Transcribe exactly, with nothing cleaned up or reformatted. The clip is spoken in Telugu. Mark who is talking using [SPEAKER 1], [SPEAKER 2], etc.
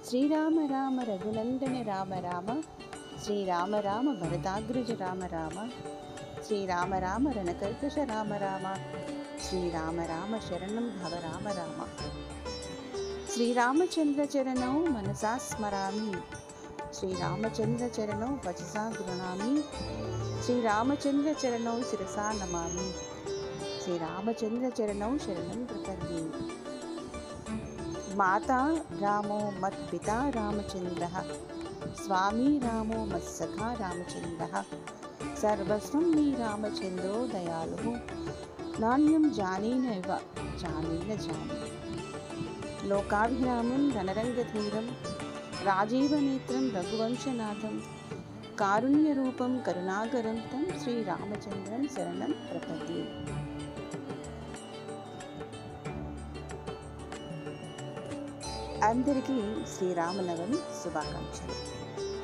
[SPEAKER 1] శ్రీరామ రామ రఘునందన రామ రామ, శ్రీరామ రామ భరతాగ్రజ రామ రామ, శ్రీరామ రామ రణకర్కశ రామ రామ, శ్రీరామ రామ శరణం భవ రామ రామ. శ్రీరామచంద్ర చరణౌ మనసా స్మరామి, శ్రీరామచంద్ర చరణౌ వచసా గృణామి, శ్రీరామచంద్ర చరణౌ శిరసా నమామి, శ్రీరామచంద్ర చరణౌ శరణం ప్రపద్యే. మాతా రామో మత్పితా రామచంద్రః, స్వామి రామో మత్సఖా రామచంద్రః, సర్వస్వం మీ రామచంద్రో దయాళుః, నాణ్యం జానేనైవ జానేన జానే. లోకాభిరామం రణరంగధీరం, రాజీవనేత్రం రఘువంశనాథం, కారుణ్యరూపం కరుణాకరం తం శ్రీరామచంద్రం శరణం ప్రపద్యే. అందరికీ శ్రీరామనవమి శుభాకాంక్షలు.